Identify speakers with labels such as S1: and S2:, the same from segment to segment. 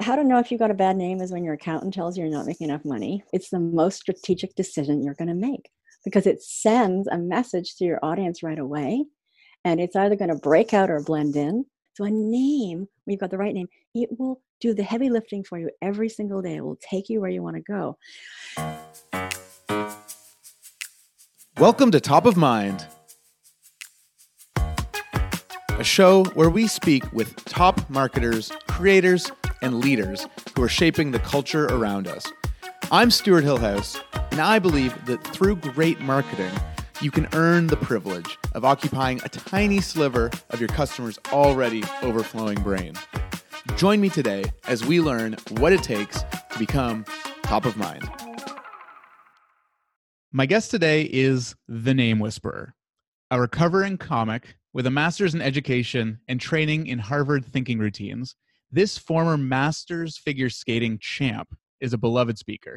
S1: how to know if you got a bad name is when your accountant tells you you're not making enough money. It's the most strategic decision you're going to make because it sends a message to your audience right away. And it's either going to break out or blend in. So a name, when you've got the right name, it will do the heavy lifting for you every single day. It will take you where you want to go.
S2: Welcome to Top of Mind, a show where we speak with top marketers, creators, and leaders who are shaping the culture around us. I'm Stuart Hillhouse, and I believe that through great marketing, you can earn the privilege of occupying a tiny sliver of your customer's already overflowing brain. Join me today as we learn what it takes to become top of mind. My guest today is The Name Whisperer, a recovering comic with a master's in education and training in Harvard thinking routines. This former masters figure skating champ is a beloved speaker.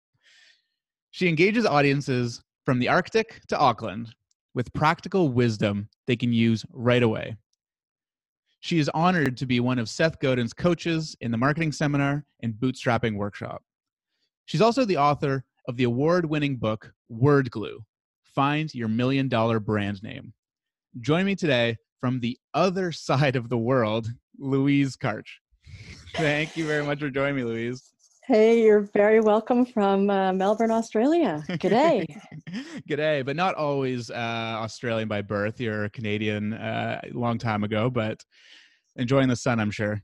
S2: She engages audiences from the Arctic to Auckland with practical wisdom they can use right away. She is honored to be one of Seth Godin's coaches in the marketing seminar and bootstrapping workshop. She's also the author of the award-winning book, Word Glue, Find Your $1 Million Brand Name. Join me today from the other side of the world, Louise Karch. Thank you very much for joining me, Louise.
S1: Hey, you're very welcome from Melbourne, Australia. G'day.
S2: G'day, but not always Australian by birth. You're a Canadian a long time ago, but enjoying the sun, I'm sure.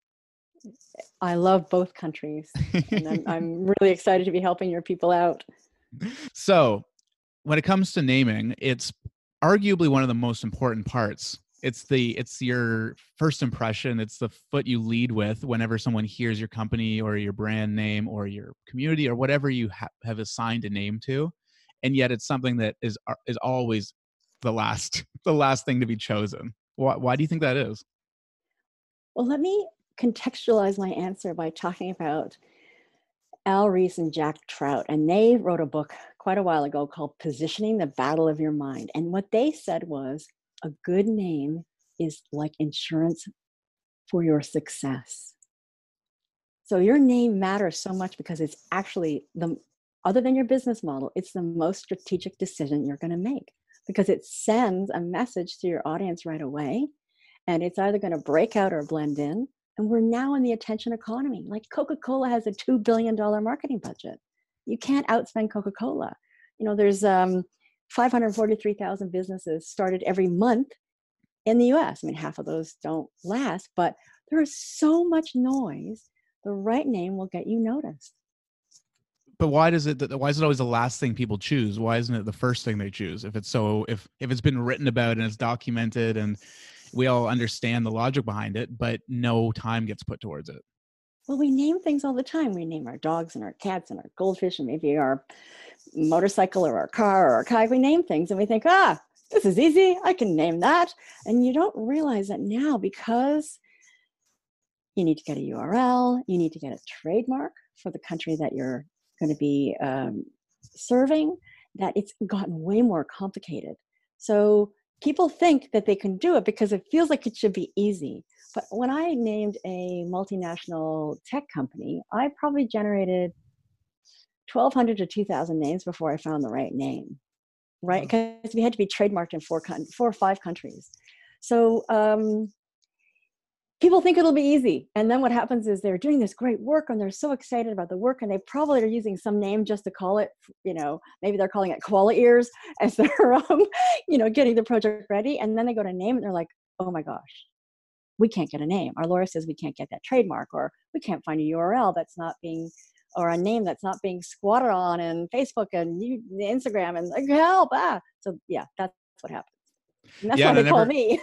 S1: I love both countries, and I'm really excited to be helping your people out.
S2: So, when it comes to naming, it's arguably one of the most important parts. It's your first impression. It's the foot you lead with whenever someone hears your company or your brand name or your community or whatever you have assigned a name to, and yet it's something that is always the last thing to be chosen. Why do you think that is?
S1: Well, let me contextualize my answer by talking about Al Ries and Jack Trout, and they wrote a book quite a while ago called Positioning the Battle of Your Mind. And what they said was a good name is like insurance for your success. So your name matters so much because it's actually other than your business model, it's the most strategic decision you're going to make because it sends a message to your audience right away. And it's either going to break out or blend in. And we're now in the attention economy. Like Coca-Cola has a $2 billion marketing budget. You can't outspend Coca-Cola. You know, there's 543,000 businesses started every month in the US. I mean, half of those don't last, but there is so much noise. The right name will get you noticed.
S2: But why is it always the last thing people choose? Why isn't it the first thing they choose? If it's been written about and it's documented and we all understand the logic behind it, but no time gets put towards it.
S1: Well, we name things all the time. We name our dogs and our cats and our goldfish and maybe our motorcycle or our car or our kayak. We name things and we think, this is easy. I can name that. And you don't realize that now because you need to get a URL, you need to get a trademark for the country that you're going to be serving, that it's gotten way more complicated. So people think that they can do it because it feels like it should be easy. But when I named a multinational tech company, I probably generated 1,200 to 2,000 names before I found the right name, right? Because we had to be trademarked in 4 or 5 countries. So people think it'll be easy. And then what happens is they're doing this great work and they're so excited about the work and they probably are using some name just to call it, maybe they're calling it koala ears as they're, getting the project ready. And then they go to name it and they're like, oh my gosh, we can't get a name. Our lawyer says we can't get that trademark, or we can't find a URL that's not being, or a name that's not being squatted on in Facebook and Instagram and like, help. So yeah, that's what happens. And that's why they call me.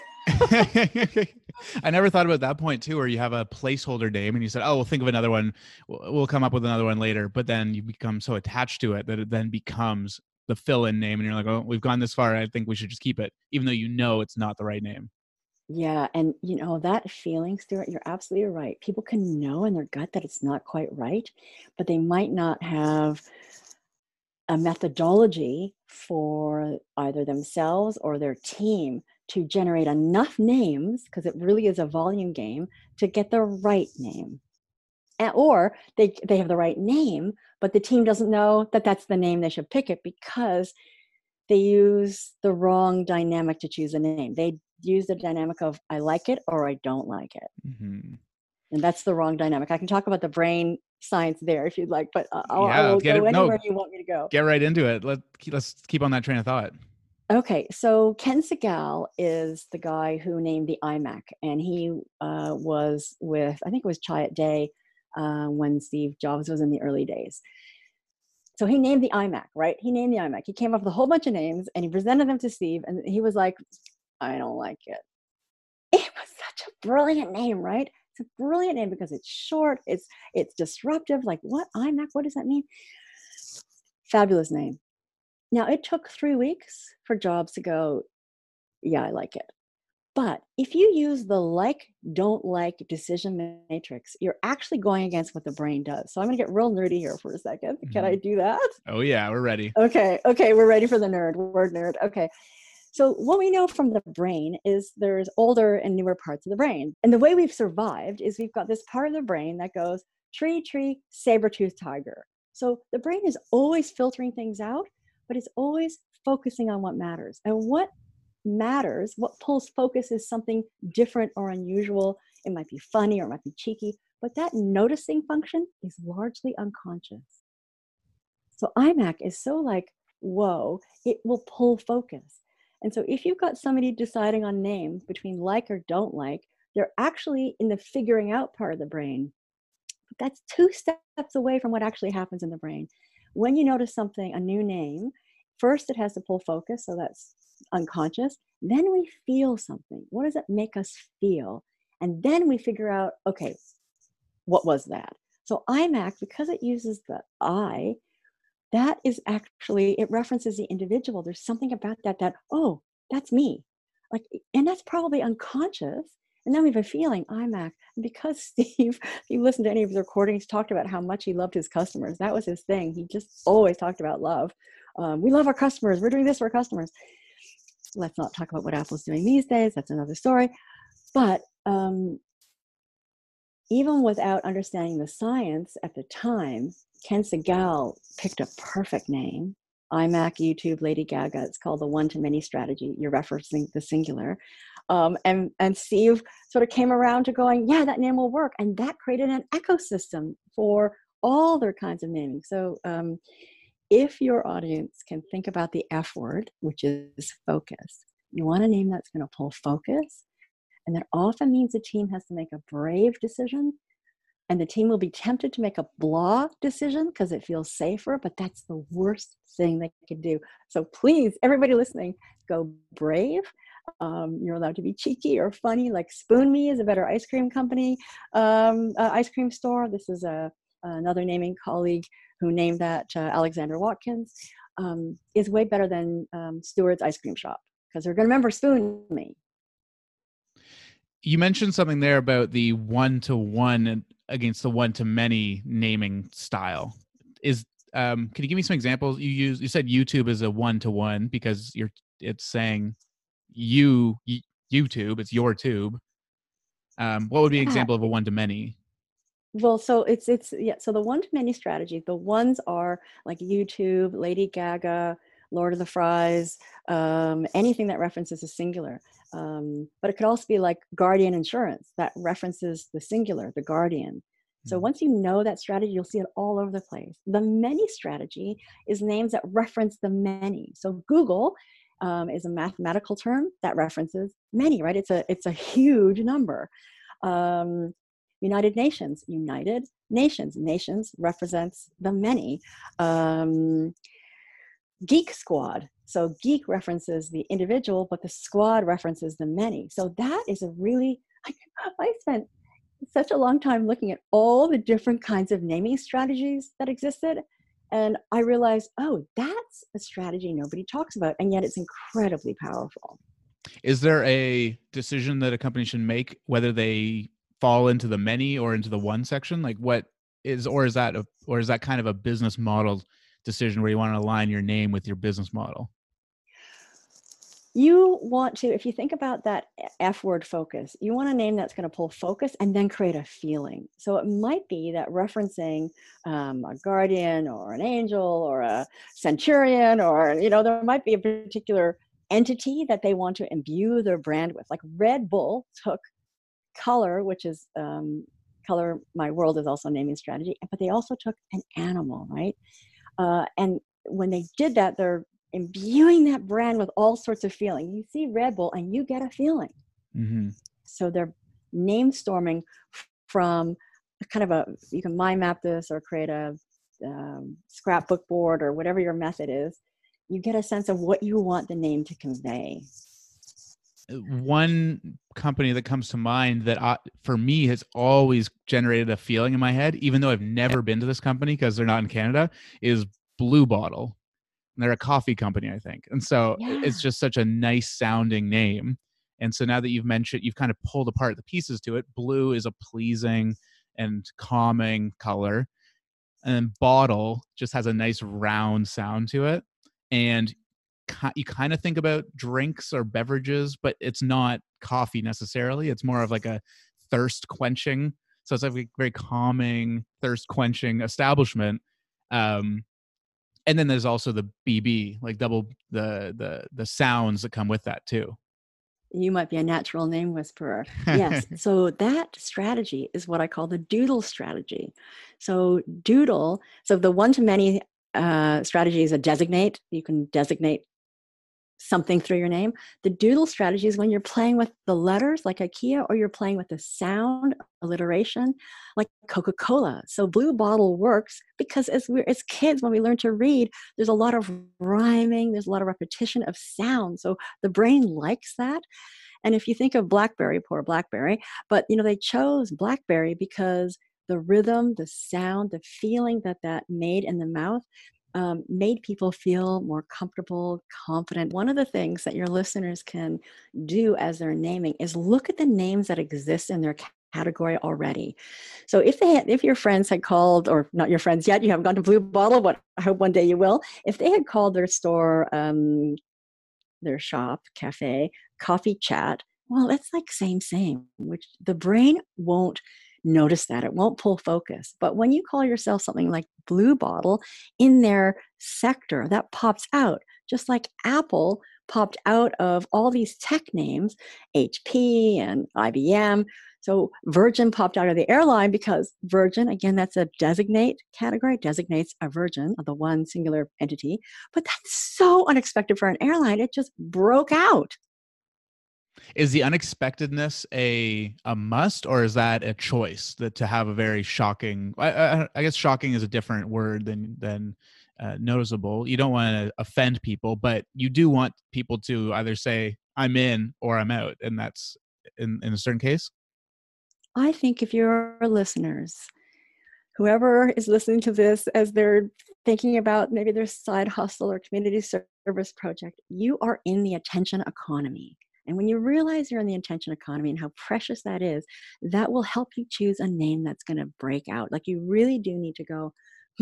S2: I never thought about that point too, where you have a placeholder name and you said, oh, we'll think of another one. We'll come up with another one later. But then you become so attached to it that it then becomes the fill-in name. And you're like, oh, we've gone this far. I think we should just keep it, even though it's not the right name.
S1: Yeah. And that feeling, Stuart, you're absolutely right. People can know in their gut that it's not quite right, but they might not have a methodology for either themselves or their team to generate enough names, because it really is a volume game, to get the right name. Or they have the right name, but the team doesn't know that that's the name they should pick it because they use the wrong dynamic to choose a name. They use the dynamic of I like it or I don't like it.
S2: Mm-hmm.
S1: And that's the wrong dynamic. I can talk about the brain science there if you'd like, but I
S2: Yeah,
S1: will
S2: get
S1: go
S2: it. No,
S1: anywhere you want me to go.
S2: get right into it. Let's keep on that train of thought.
S1: Okay, so Ken Segall is the guy who named the iMac, and he was with, I think it was Chiat Day when Steve Jobs was in the early days. So he named the iMac, right? He named the iMac. He came up with a whole bunch of names and he presented them to Steve, and he was like, I don't like it. It was such a brilliant name, right? It's a brilliant name because it's short, it's disruptive. Like, what iMac? What does that mean? Fabulous name. Now, it took 3 weeks for Jobs to go, yeah, I like it. But if you use the like, don't like decision matrix, you're actually going against what the brain does. So I'm going to get real nerdy here for a second. Can I do that?
S2: Oh, yeah, we're ready.
S1: Okay, we're ready for the word nerd. Okay. So what we know from the brain is there's older and newer parts of the brain. And the way we've survived is we've got this part of the brain that goes tree, saber-toothed tiger. So the brain is always filtering things out, but it's always focusing on what matters. And what matters, what pulls focus is something different or unusual. It might be funny or it might be cheeky, but that noticing function is largely unconscious. So iMac is so like, whoa, it will pull focus. And so if you've got somebody deciding on name between like or don't like, they're actually in the figuring out part of the brain. But that's 2 steps away from what actually happens in the brain. When you notice something, a new name, first it has to pull focus, so that's unconscious. Then we feel something. What does it make us feel? And then we figure out, okay, what was that? So iMac, because it uses the I, that is actually, it references the individual. There's something about that, oh, that's me. Like, and that's probably unconscious. And then we have a feeling, iMac. And because Steve, if you listen to any of his recordings, talked about how much he loved his customers. That was his thing. He just always talked about love. We love our customers. We're doing this for our customers. Let's not talk about what Apple's doing these days. That's another story. But even without understanding the science at the time, Ken Segall picked a perfect name. iMac, YouTube, Lady Gaga. It's called the one-to-many strategy. You're referencing the singular. And Steve sort of came around to going, yeah, that name will work. And that created an ecosystem for all their kinds of naming. So if your audience can think about the F word, which is focus, you want a name that's going to pull focus. And that often means the team has to make a brave decision. And the team will be tempted to make a blah decision because it feels safer, but that's the worst thing they can do. So please, everybody listening, go brave. You're allowed to be cheeky or funny, like Spoon Me is a better ice cream company, ice cream store. This is another naming colleague who named that Alexander Watkins, is way better than Stewart's Ice Cream Shop because they're going to remember Spoon Me.
S2: You mentioned something there about the one-to-one against the one-to-many naming style. Can you give me some examples? You said YouTube is a one-to-one because it's saying YouTube, it's your tube. What would be an example of a one-to-many?
S1: Well, so it's so the one-to-many strategy, the ones are like YouTube, Lady Gaga, Lord of the Fries, anything that references a singular. But it could also be like Guardian Insurance that references the singular, the Guardian. So once you know that strategy, you'll see it all over the place. The many strategy is names that reference the many. So Google is a mathematical term that references many, right? It's a huge number. United Nations, nations represents the many. Geek Squad. So geek references the individual, but the squad references the many. So that is I spent such a long time looking at all the different kinds of naming strategies that existed. And I realized, oh, that's a strategy nobody talks about. And yet it's incredibly powerful.
S2: Is there a decision that a company should make, whether they fall into the many or into the one section? Like is that kind of a business model decision where you want to align your name with your business model?
S1: You want to, if you think about that F word, focus, you want a name that's going to pull focus and then create a feeling. So it might be that referencing a guardian or an angel or a centurion, or, there might be a particular entity that they want to imbue their brand with. Like Red Bull took color, which is color, my world is also naming strategy, but they also took an animal, right? And when they did that, they're imbuing that brand with all sorts of feeling. You see Red Bull and you get a feeling.
S2: Mm-hmm.
S1: So they're name storming from kind of you can mind map this or create a scrapbook board or whatever your method is. You get a sense of what you want the name to convey.
S2: One company that comes to mind that for me has always generated a feeling in my head, even though I've never been to this company because they're not in Canada, is Blue Bottle. And they're a coffee company, I think. And so it's just such a nice sounding name. And so now that you've mentioned, you've kind of pulled apart the pieces to it. Blue is a pleasing and calming color. And then bottle just has a nice round sound to it. And you kind of think about drinks or beverages, but it's not coffee necessarily. It's more of like a thirst quenching. So it's like a very calming, thirst quenching establishment. And then there's also the BB, like double the sounds that come with that too.
S1: You might be a natural name whisperer. Yes. So that strategy is what I call the doodle strategy. So the one-to-many strategy is a designate. You can designate something through your name. The doodle strategy is when you're playing with the letters like IKEA, or you're playing with the sound, alliteration, like Coca-Cola. So Blue Bottle works because as kids, when we learn to read, there's a lot of rhyming, there's a lot of repetition of sound. So the brain likes that. And if you think of BlackBerry, poor BlackBerry, but they chose BlackBerry because the rhythm, the sound, the feeling that made in the mouth made people feel more comfortable, confident. One of the things that your listeners can do as they're naming is look at the names that exist in their category already. So if your friends had called, or not your friends yet, you haven't gone to Blue Bottle, but I hope one day you will. If they had called their store, their shop, cafe, Coffee Chat, well, it's like same, which the brain won't notice that. It won't pull focus. But when you call yourself something like Blue Bottle in their sector, that pops out, just like Apple popped out of all these tech names, HP and IBM. So Virgin popped out of the airline because Virgin, again, that's a designate category, designates a Virgin of the one singular entity. But that's so unexpected for an airline. It just broke out.
S2: Is the unexpectedness a must, or is that a choice that to have a very shocking? I guess shocking is a different word than noticeable. You don't want to offend people, but you do want people to either say I'm in or I'm out, and that's in a certain case.
S1: I think if your listeners, whoever is listening to this as they're thinking about maybe their side hustle or community service project, you are in the attention economy. And when you realize you're in the attention economy and how precious that is, that will help you choose a name that's going to break out. Like you really do need to go,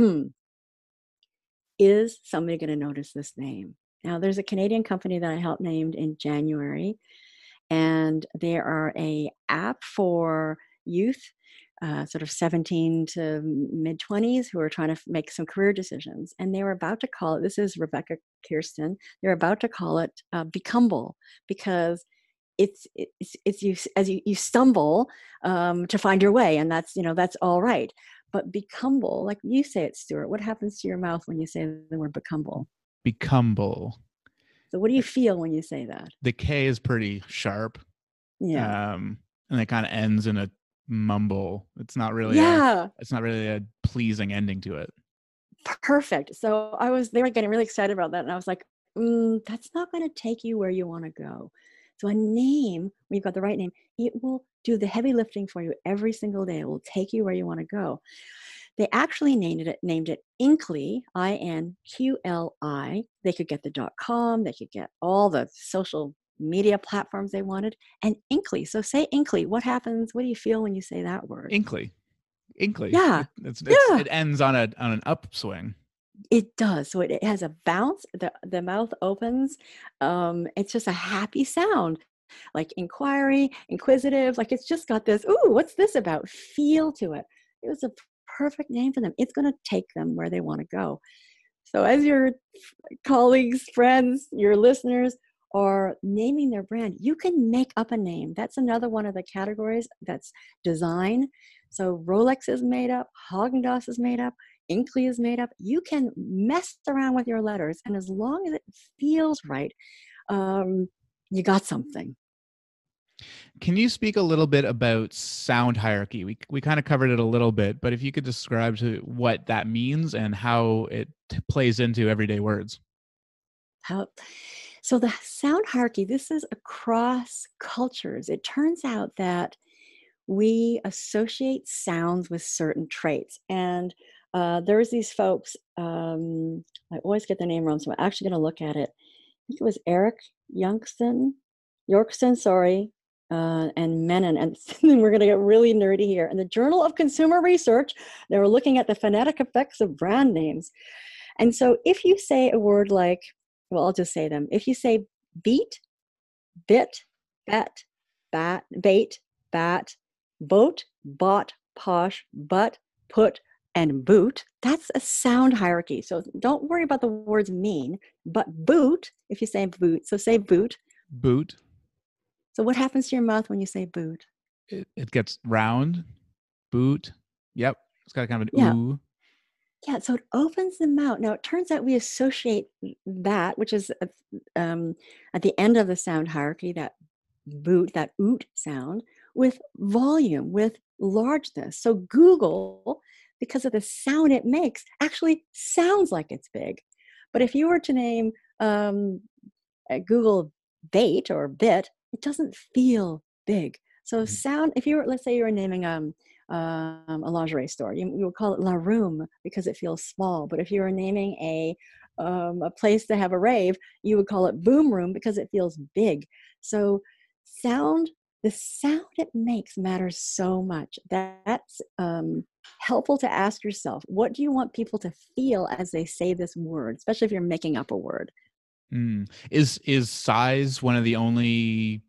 S1: is somebody going to notice this name? Now, there's a Canadian company that I helped named in January, and they are a app for youth, sort of 17 to mid-20s, who are trying to make some career decisions. And they were about to call it, this is Rebecca Kirsten, they're about to call it Becomble, because it's you as you stumble to find your way, and that's all right. But Becomble, like you say it, Stuart, what happens to your mouth when you say the word Becomble?
S2: Becomble.
S1: So what do you feel when you say that?
S2: The K is pretty sharp.
S1: Yeah.
S2: And it kind of ends in a mumble. It's not really a pleasing ending to it.
S1: Perfect. So they were getting really excited about that. And I was like, that's not going to take you where you want to go. So a name, when you've got the right name, it will do the heavy lifting for you every single day. It will take you where you want to go. They actually named it Inkly, INQLI. They could get the .com. They could get all the social media platforms they wanted. And Inkly. So say Inkly. What happens? What do you feel when you say that word?
S2: Inkly.
S1: Yeah.
S2: It ends on an upswing.
S1: It does. So it has a bounce. The mouth opens. It's just a happy sound, like inquiry, inquisitive. Like it's just got this, ooh, what's this about? Feel to it. It was a perfect name for them. It's going to take them where they want to go. So as your colleagues, friends, your listeners are naming their brand, you can make up a name. That's another one of the categories. That's design. So Rolex is made up, Haagen-Dazs is made up, Inkly is made up. You can mess around with your letters, and as long as it feels right, you got something.
S2: Can you speak a little bit about sound hierarchy? We kind of covered it a little bit, but if you could describe to what that means and how it plays into everyday words.
S1: So the sound hierarchy, this is across cultures. It turns out that we associate sounds with certain traits. And there's these folks, I always get their name wrong, so I'm actually going to look at it. I think it was Eric Yorkson, sorry, and Menon. And we're going to get really nerdy here. In the Journal of Consumer Research, they were looking at the phonetic effects of brand names. And so if you say a word like, well, I'll just say them. If you say beat, bit, bet, bat, bait, bat, boat, bought, posh, butt, put, and boot, that's a sound hierarchy. So don't worry about the words mean, but boot, if you say boot, so say boot.
S2: Boot.
S1: So what happens to your mouth when you say boot?
S2: It gets round. Boot. Yep. It's got kind of an ooh.
S1: Yeah, so it opens the mouth. Now, it turns out we associate that, which is at the end of the sound hierarchy, that boot, that oot sound, with volume, with largeness. So Google, because of the sound it makes, actually sounds like it's big. But if you were to name Google bait or bit, it doesn't feel big. So sound, if you were, let's say you were naming a lingerie store, you would call it La Room because it feels small. But if you were naming a place to have a rave, you would call it Boom Room because it feels big. So sound, the sound it makes matters so much. That's helpful to ask yourself, what do you want people to feel as they say this word, especially if you're making up a word?
S2: Is size one of the only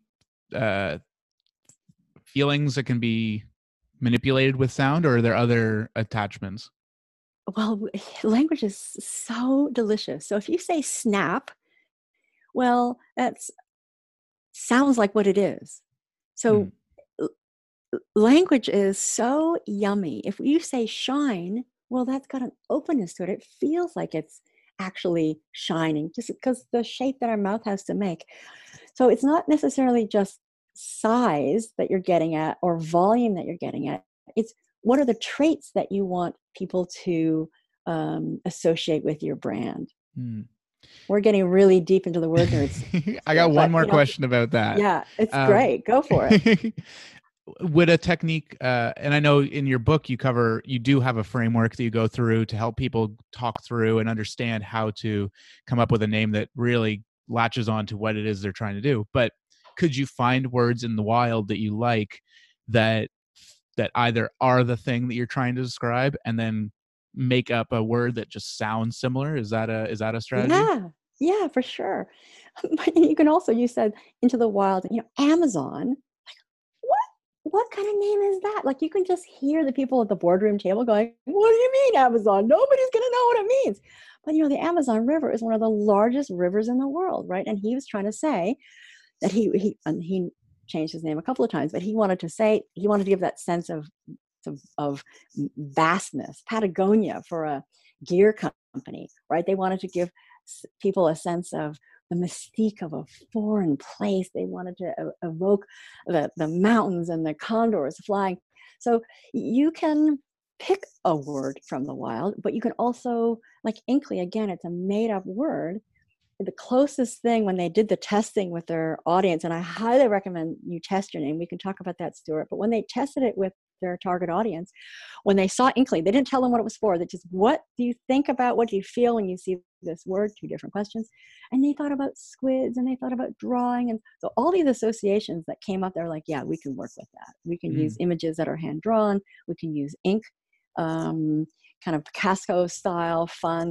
S2: feelings that can be manipulated with sound, or are there other attachments?
S1: Well, language is so delicious. So if you say snap, well, that's sounds like what it is. So language is so yummy. If you say shine, well, that's got an openness to it. It feels like it's actually shining just because the shape that our mouth has to make. So it's not necessarily just size that you're getting at or volume that you're getting at. It's what are the traits that you want people to associate with your brand. We're getting really deep into the word nerds.
S2: I got one more question about that.
S1: Yeah, it's great. Go for it.
S2: Would a technique, and I know in your book you do have a framework that you go through to help people talk through and understand how to come up with a name that really latches on to what it is they're trying to do. But could you find words in the wild that you like that either are the thing that you're trying to describe and then make up a word that just sounds similar? Is that a strategy?
S1: Yeah, for sure. But you can also, you said into the wild, Amazon. What kind of name is that? Like you can just hear the people at the boardroom table going, what do you mean Amazon? Nobody's going to know what it means. But the Amazon River is one of the largest rivers in the world, right? And he was trying to say that he changed his name a couple of times, but he wanted to give that sense of vastness. Patagonia for a gear company, right? They wanted to give people a sense of the mystique of a foreign place. They wanted to evoke the mountains and the condors flying. So you can pick a word from the wild, but you can also, like Inkly, again, it's a made up word. The closest thing when they did the testing with their audience, and I highly recommend you test your name. We can talk about that, Stuart. But when they tested it with their target audience, when they saw Inkly, they didn't tell them what it was for. They just, what do you think about, what do you feel when you see this word? 2 different questions. And they thought about squids and they thought about drawing. And so all these associations that came up, they're like, yeah, we can work with that. We can use images that are hand drawn. We can use ink, kind of Picasso style, fun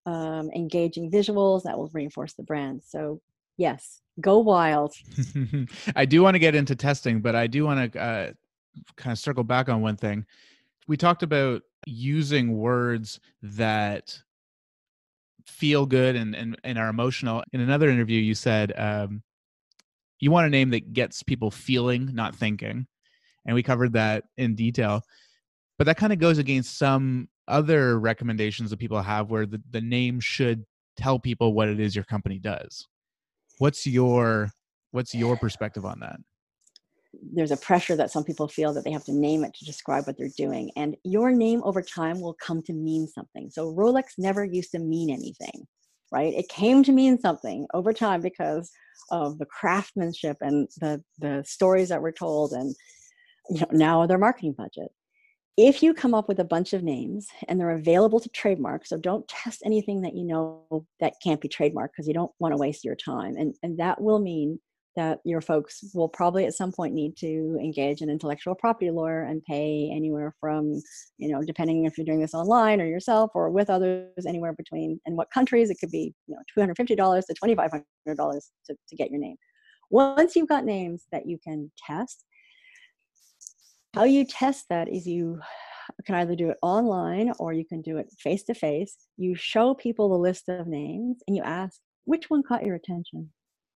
S1: engaging visuals that will reinforce the brand. So yes, go wild.
S2: I do want to get into testing, but I do want to kind of circle back on one thing. We talked about using words that feel good and are emotional. In another interview, you said you want a name that gets people feeling, not thinking. And we covered that in detail. But that kind of goes against some other recommendations that people have where the name should tell people what it is your company does. What's your perspective on that?
S1: There's a pressure that some people feel that they have to name it to describe what they're doing. And your name over time will come to mean something. So Rolex never used to mean anything, right? It came to mean something over time because of the craftsmanship and the stories that were told, and now their marketing budget. If you come up with a bunch of names and they're available to trademark, so don't test anything that you know that can't be trademarked because you don't want to waste your time. And that will mean that your folks will probably at some point need to engage an intellectual property lawyer and pay anywhere from, depending if you're doing this online or yourself or with others, anywhere between, in what countries, it could be $250 to $2,500 to get your name. Once you've got names that you can test, how you test that is you can either do it online or you can do it face to face. You show people the list of names and you ask, which one caught your attention?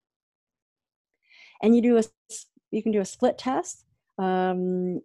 S1: And you can do a split test. Depending,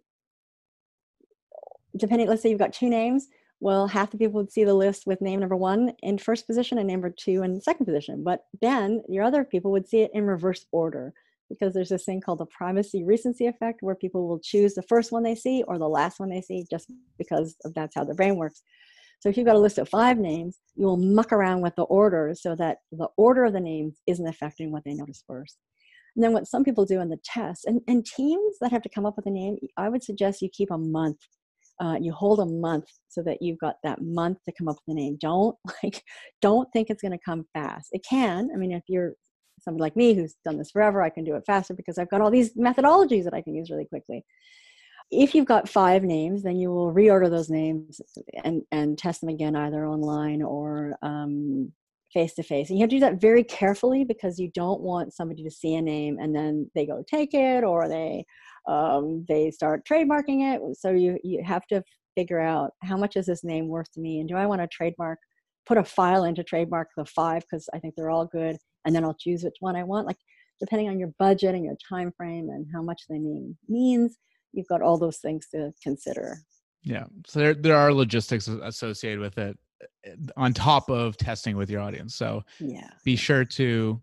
S1: let's say you've got two names. Well, half the people would see the list with name number one in first position and number two in second position. But then your other people would see it in reverse order, because there's this thing called the primacy recency effect, where people will choose the first one they see or the last one they see just because that's how their brain works. So if you've got a list of 5 names, you will muck around with the order so that the order of the names isn't affecting what they notice first. And then what some people do in the test, and teams that have to come up with a name, I would suggest you keep a month. You hold a month so that you've got that month to come up with a name. Don't think it's going to come fast. It can. I mean, if you're somebody like me who's done this forever, I can do it faster because I've got all these methodologies that I can use really quickly. If you've got 5 names, then you will reorder those names and test them again, either online or face to face. And you have to do that very carefully because you don't want somebody to see a name and then they go take it, or they start trademarking it. So you have to figure out, how much is this name worth to me, and do I want to put a file in to trademark the 5 because I think they're all good, and then I'll choose which one I want. Like, depending on your budget and your time frame and how much the name means, you've got all those things to consider.
S2: Yeah. So there are logistics associated with it on top of testing with your audience. So be sure to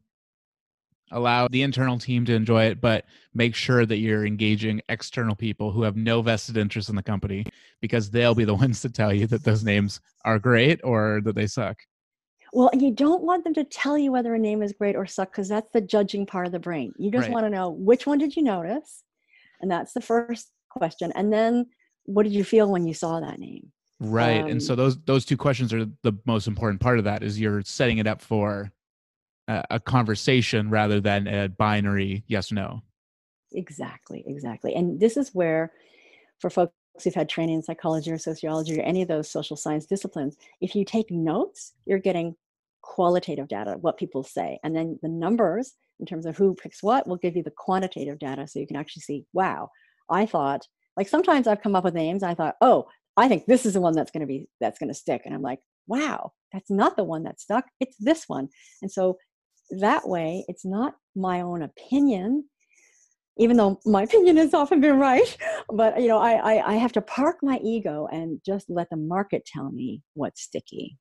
S2: allow the internal team to enjoy it, but make sure that you're engaging external people who have no vested interest in the company, because they'll be the ones to tell you that those names are great or that they suck.
S1: Well, you don't want them to tell you whether a name is great or suck, because that's the judging part of the brain. You just want to know, which one did you notice? And that's the first question. And then, what did you feel when you saw that name?
S2: Right. And so those 2 questions are the most important part of that, is you're setting it up for a conversation rather than a binary yes, no.
S1: Exactly. And this is where, for folks who've had training in psychology or sociology or any of those social science disciplines, if you take notes, you're getting qualitative data, what people say. And then the numbers, in terms of who picks what, will give you the quantitative data. So you can actually see, wow, I thought, like, sometimes I've come up with names, I thought, oh, I think this is the one that's going to stick. And I'm like, wow, that's not the one that stuck. It's this one. And so that way, it's not my own opinion, even though my opinion has often been right. But I have to park my ego and just let the market tell me what's sticky.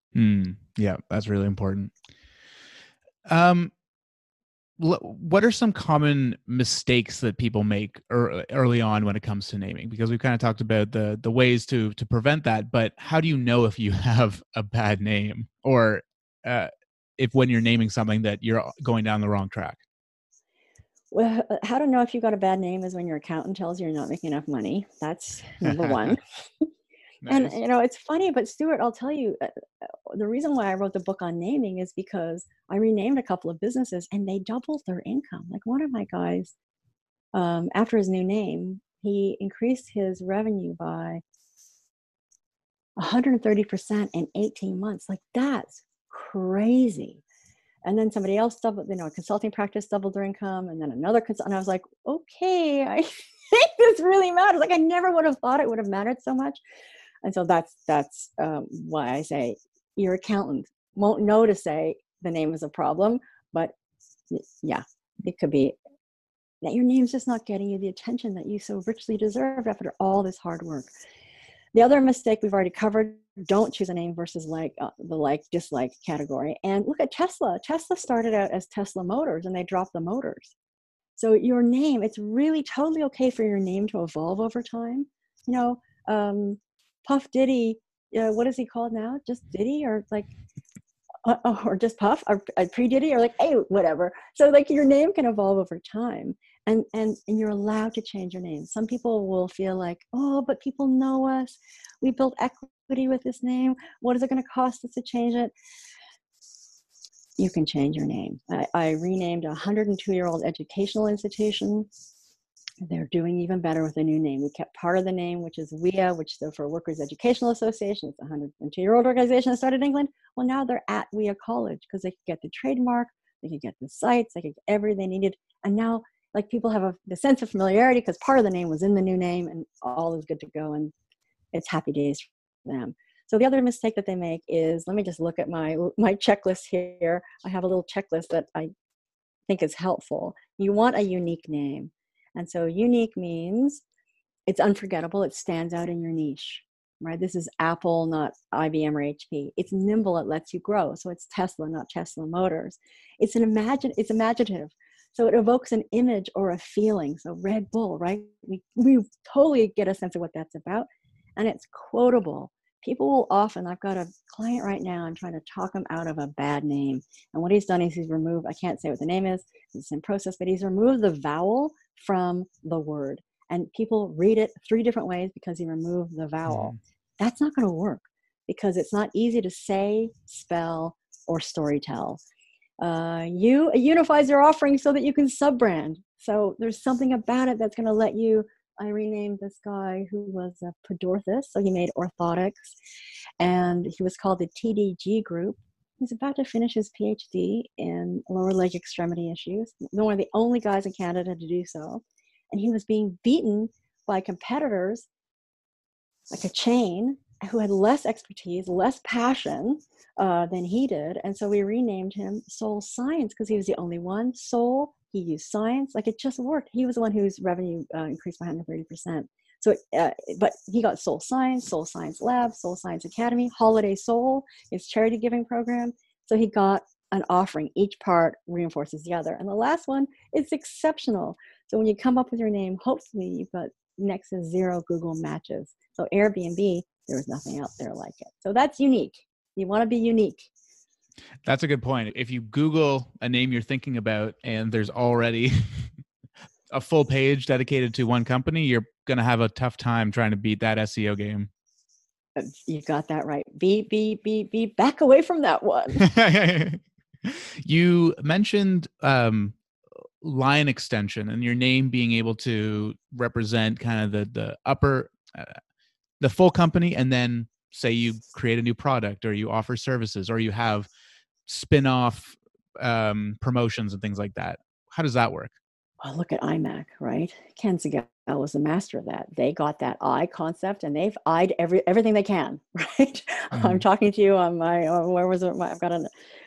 S2: Yeah, that's really important. What are some common mistakes that people make early on when it comes to naming? Because we've kind of talked about the ways to prevent that, but how do you know if you have a bad name, or if when you're naming something that you're going down the wrong track?
S1: Well, how to know if you got a bad name is when your accountant tells you you're not making enough money. That's number one.
S2: Nice.
S1: And it's funny, but Stuart, I'll tell you, the reason why I wrote the book on naming is because I renamed a couple of businesses and they doubled their income. Like, one of my guys, after his new name, he increased his revenue by 130% in 18 months. Like, that's crazy. And then somebody else doubled, a consulting practice doubled their income, and then another consultant. I was like, okay, I think this really matters. Like, I never would have thought it would have mattered so much. And so that's why I say your accountant won't know to say the name is a problem, but yeah, it could be that your name's just not getting you the attention that you so richly deserve after all this hard work. The other mistake we've already covered, don't choose a name versus the like-dislike category. And look at Tesla. Tesla started out as Tesla Motors, and they dropped the motors. So your name, it's really totally okay for your name to evolve over time. Puff Diddy, what is he called now? Just Diddy, or like, or just Puff, or pre-Diddy, or like, hey, whatever. So like your name can evolve over time, and you're allowed to change your name. Some people will feel like, oh, but people know us. We built equity with this name. What is it going to cost us to change it? You can change your name. I renamed a 102-year-old educational institution. They're doing even better with a new name. We kept part of the name, which is WEA, which stood for Workers Educational Association. It's a 102-year-old organization that started in England. Well, now they're at WEA College because they could get the trademark, they could get the sites, they could get everything they needed. And now, like, people have the sense of familiarity because part of the name was in the new name, and all is good to go, and it's happy days for them. So the other mistake that they make is, let me just look at my checklist here. I have a little checklist that I think is helpful. You want a unique name. And so unique means it's unforgettable. It stands out in your niche, right? This is Apple, not IBM or HP. It's nimble. It lets you grow. So it's Tesla, not Tesla Motors. It's imaginative. So it evokes an image or a feeling. So Red Bull, right? We totally get a sense of what that's about. And it's quotable. People will often, I've got a client right now, I'm trying to talk him out of a bad name. And what he's done is he's removed, I can't say what the name is, it's in process, but he's removed the vowel from the word. And people read it 3 different ways because he removed the vowel. That's not going to work because it's not easy to say, spell, or storytell. It unifies your offering so that you can sub-brand. So there's something about it that's going to let you. I renamed this guy who was a Podorthus, so he made orthotics, and he was called the TDG Group. He's about to finish his PhD in lower leg extremity issues. One of the only guys in Canada to do so. And he was being beaten by competitors, like a chain, who had less expertise, less passion than he did. And so we renamed him Soul Science because he was the only one. Soul, he used science, like it just worked. He was the one whose revenue increased by 130%. So, but he got Soul Science Lab, Soul Science Academy, Holiday Soul, his charity giving program. So he got an offering. Each part reinforces the other. And the last one is exceptional. So when you come up with your name, hopefully you've got next to 0 Google matches. So Airbnb, there was nothing out there like it. So that's unique. You want to be unique.
S2: That's a good point. If you Google a name you're thinking about and there's already a full page dedicated to one company, you're going to have a tough time trying to beat that SEO game.
S1: You got that right. Be back away from that one.
S2: You mentioned line extension and your name being able to represent kind of the upper, the full company, and then say you create a new product or you offer services or you have spin-off promotions and things like that. How does that work?
S1: Well, look at iMac, right? Ken Segall was the master of that. They got that I concept and they've eyed everything they can, right? Mm-hmm. I'm talking to you on my, where was it? I've got an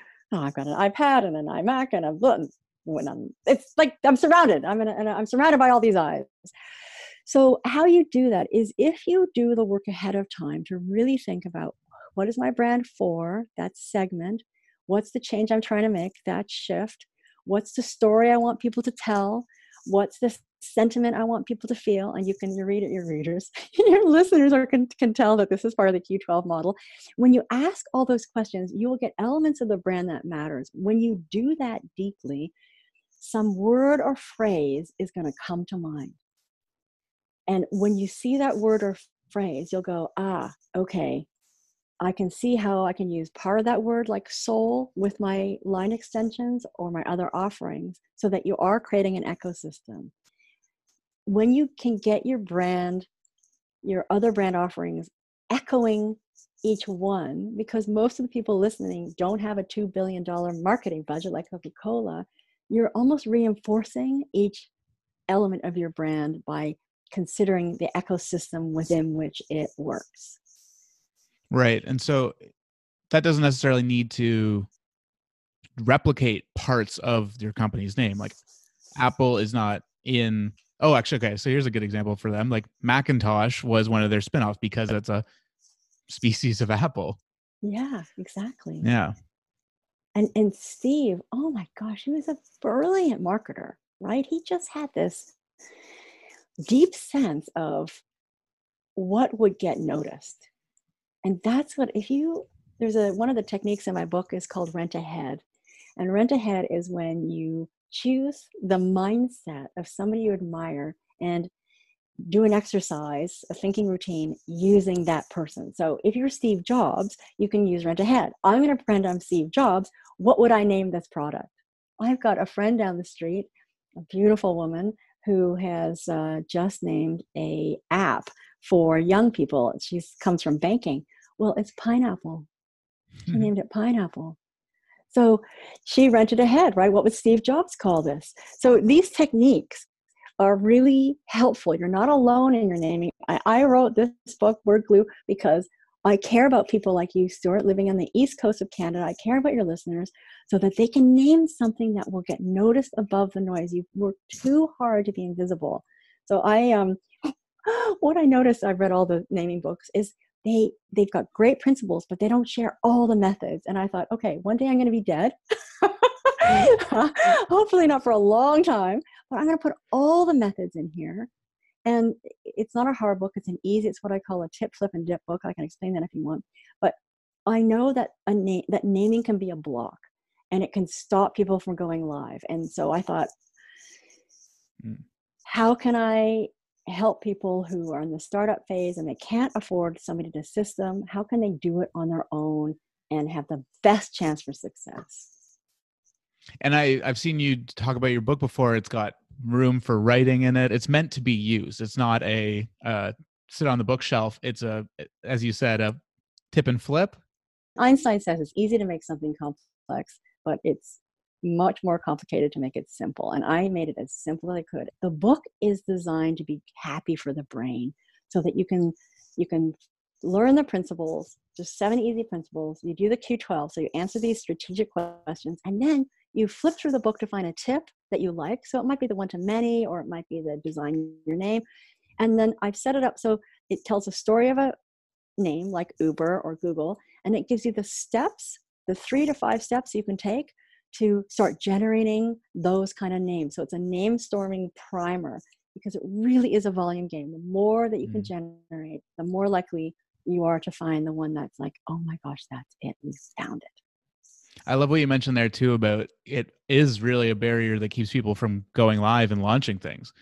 S1: iPad and an iMac and it's like I'm surrounded. I'm surrounded by all these eyes. So how you do that is if you do the work ahead of time to really think about what is my brand for, that segment, what's the change I'm trying to make, that shift, what's the story I want people to tell, what's the sentiment I want people to feel, and your readers, your listeners can tell that this is part of the Q12 model. When you ask all those questions, you will get elements of the brand that matters. When you do that deeply, some word or phrase is going to come to mind. And when you see that word or phrase, you'll go, okay, I can see how I can use part of that word like soul with my line extensions or my other offerings so that you are creating an ecosystem. When you can get your brand, your other brand offerings echoing each one, because most of the people listening don't have a $2 billion marketing budget like Coca-Cola, you're almost reinforcing each element of your brand by considering the ecosystem within which it works.
S2: Right. And so that doesn't necessarily need to replicate parts of your company's name. Like Apple is not in, oh, actually, okay. So here's a good example for them. Like Macintosh was one of their spinoffs because it's a species of apple.
S1: Yeah, exactly.
S2: Yeah.
S1: And Steve, oh my gosh, he was a brilliant marketer, right? He just had this deep sense of what would get noticed. And that's what, there's one of the techniques in my book is called rent ahead. And rent ahead is when you choose the mindset of somebody you admire and do an exercise, a thinking routine using that person. So if you're Steve Jobs, you can use rent ahead. I'm going to pretend I'm Steve Jobs. What would I name this product? I've got a friend down the street, a beautiful woman who has just named a app for young people. She comes from banking. Well, it's Pineapple. She named it Pineapple. So she rented ahead, right? What would Steve Jobs call this? So these techniques are really helpful. You're not alone in your naming. I wrote this book, Word Glue, because I care about people like you, Stuart, living on the East Coast of Canada. I care about your listeners so that they can name something that will get noticed above the noise. You've worked too hard to be invisible. So what I noticed, I've read all the naming books, is they've got great principles, but they don't share all the methods. And I thought, okay, one day I'm going to be dead. Hopefully not for a long time, but I'm going to put all the methods in here. And it's not a hard book. It's it's what I call a tip, flip, and dip book. I can explain that if you want. But I know that that naming can be a block and it can stop people from going live. And so I thought, how can I help people who are in the startup phase and they can't afford somebody to assist them? How can they do it on their own and have the best chance for success?
S2: And I've seen you talk about your book before. It's got room for writing in it. It's meant to be used. It's not a sit on the bookshelf. It's as you said, a tip and flip.
S1: Einstein says it's easy to make something complex, but it's much more complicated to make it simple. And I made it as simple as I could. The book is designed to be happy for the brain so that you can learn the principles, just 7 easy principles. You do the Q12, so you answer these strategic questions, and then you flip through the book to find a tip that you like. So it might be the one-to-many, or it might be the design your name. And then I've set it up so it tells a story of a name like Uber or Google, and it gives you the steps, the 3 to 5 steps you can take to start generating those kind of names. So it's a name storming primer, because it really is a volume game. The more that you can generate, the more likely you are to find the one that's like, oh my gosh, that's it. We found it.
S2: I love what you mentioned there too about it is really a barrier that keeps people from going live and launching things.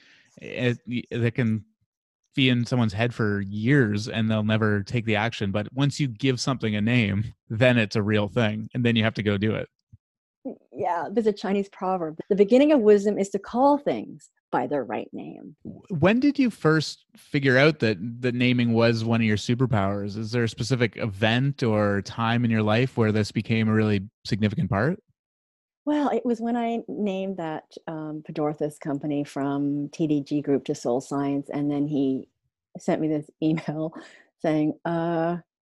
S2: It can be in someone's head for years and they'll never take the action. But once you give something a name, then it's a real thing. And then you have to go do it.
S1: Yeah, there's a Chinese proverb. The beginning of wisdom is to call things by their right name.
S2: When did you first figure out that naming was one of your superpowers? Is there a specific event or time in your life where this became a really significant part?
S1: Well, it was when I named that Podorthus company from TDG Group to Soul Science, and then he sent me this email saying, my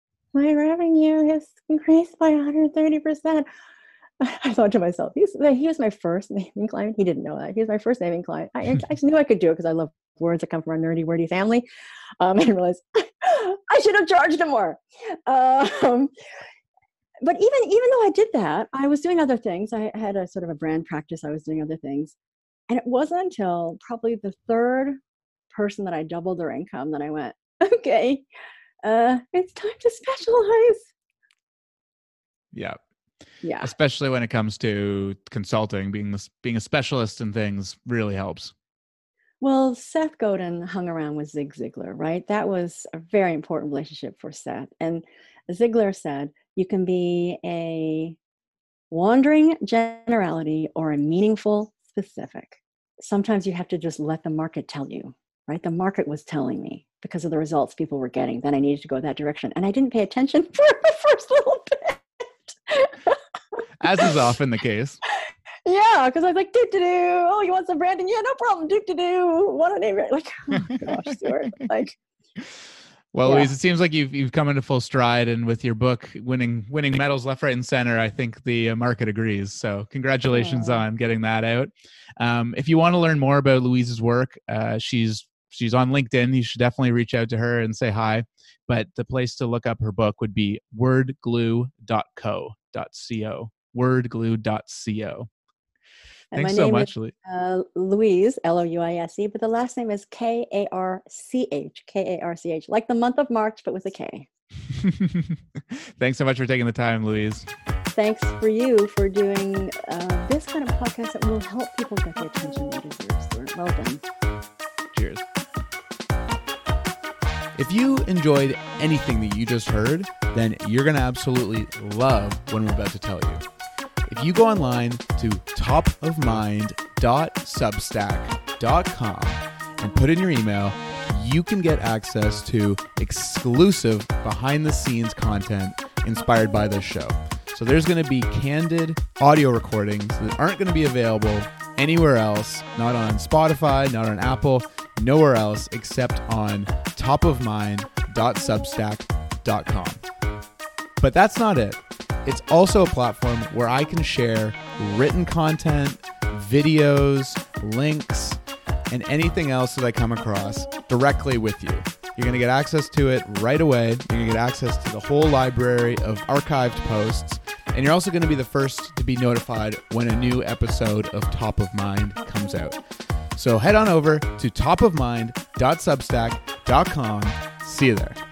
S1: revenue has increased by 130%. I thought to myself, he was my first naming client. He didn't know that. He was my first naming client. I just knew I could do it because I love words that come from a nerdy, wordy family. I realized I should have charged him more. But even though I did that, I was doing other things. I had a sort of a brand practice. I was doing other things. And it wasn't until probably the third person that I doubled their income that I went, okay, it's time to specialize.
S2: Yeah.
S1: Yeah.
S2: Especially when it comes to consulting, being a specialist in things really helps.
S1: Well, Seth Godin hung around with Zig Ziglar, right? That was a very important relationship for Seth. And Ziglar said, you can be a wandering generality or a meaningful specific. Sometimes you have to just let the market tell you, right? The market was telling me because of the results people were getting, then I needed to go that direction. And I didn't pay attention for the first little bit.
S2: As is often the case.
S1: Yeah, because I was like, do-do-do. Oh, you want some branding? Yeah, no problem. Do-do-do. Want a name? Like, oh my gosh, Stuart. Like,
S2: well,
S1: yeah.
S2: Louise, it seems like you've come into full stride, and with your book winning medals left, right, and center, I think the market agrees. So congratulations on getting that out. If you want to learn more about Louise's work, she's on LinkedIn. You should definitely reach out to her and say hi. But the place to look up her book would be wordglue.co. Wordglue.co.
S1: And
S2: Thanks
S1: my
S2: so
S1: name
S2: much,
S1: is Louise, Louise, but the last name is Karch, Karch, like the month of March, but with a K.
S2: Thanks so much for taking the time, Louise.
S1: Thanks for you for doing this kind of podcast that will help people get the attention they deserve, Stuart. Well done.
S2: Cheers. If you enjoyed anything that you just heard, then you're going to absolutely love what I'm about to tell you. If you go online to topofmind.substack.com and put in your email, you can get access to exclusive behind-the-scenes content inspired by this show. So there's going to be candid audio recordings that aren't going to be available anywhere else, not on Spotify, not on Apple, nowhere else except on topofmind.substack.com. But that's not it. It's also a platform where I can share written content, videos, links, and anything else that I come across directly with you. You're going to get access to it right away. You're going to get access to the whole library of archived posts. And you're also going to be the first to be notified when a new episode of Top of Mind comes out. So head on over to topofmind.substack.com. See you there.